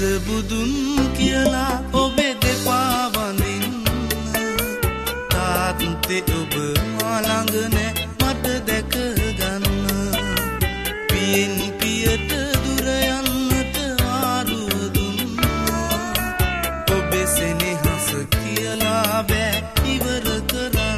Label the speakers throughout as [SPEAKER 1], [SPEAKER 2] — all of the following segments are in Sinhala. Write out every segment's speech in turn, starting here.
[SPEAKER 1] ගෙදර බුදුන් කියලා ඔබේ දෙපා වඳින්න තාත්තේ ඔබ මා ළඟ නෑ මට දැක ගන්න පියෙන් පියට දුර යන්නට ආරුව දුන්නා ඔබේ සෙනෙහස කියලා බෑ ඉවර කරන්න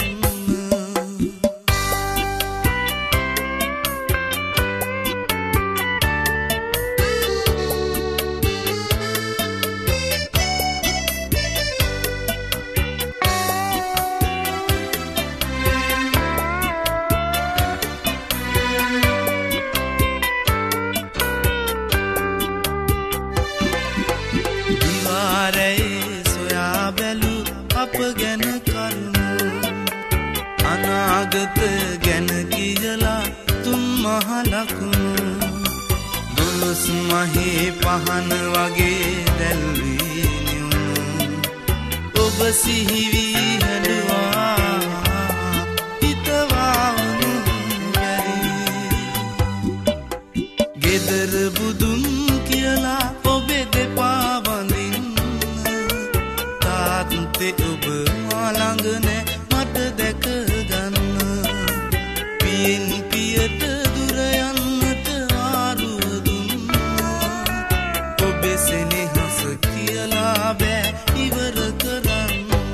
[SPEAKER 1] අප ගැන කරුණු අනාගත ගැන කියලා තුන් මහ ලකුණු දොළොස් මහේ පහන වගේ දැල්වී නිවුණු ඔබ සිහිවී හැඬුවා හිතවා වුණු බැරි ගෙදර බුදුන් කියලා ඔබේ දෙපා වඳින්න තාත්තේ ඔබ මා ළඟ නෑ මට දැක ගන්න පියෙන් පියට දුර යන්නට ආරුව දුන්නා ඔබේ සෙනෙහස කියලා බෑ ඉවර කරන්න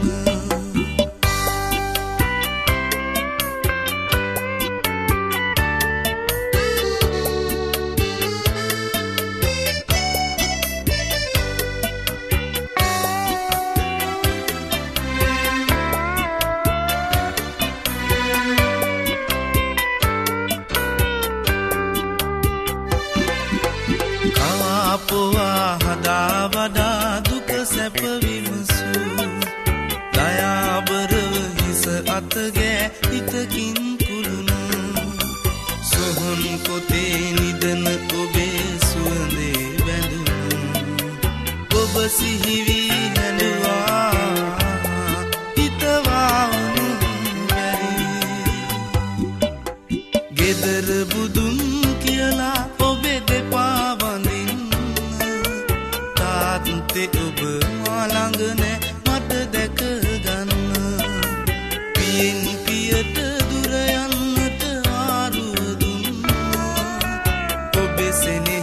[SPEAKER 1] අපවා හදා වඩා දුක සැප විමසූ දයාබරව හිස අතගෑ හිතකින් කුළුණු සොහොන් පොතේ නිදන ඔබේ සුවඳේ බැඳුණු ඔබ සිහිවී හැඬුවා හිතවා වුණු බැරි ගෙදර බුදුන් කියලා ඔබේ දෙපා තාත්තේ ඔබ මා ළඟ නෑ මට දැක ගන්න පියෙන් පියට දුර යන්නට ආරුව දුන්නා ඔබේ සෙනෙහස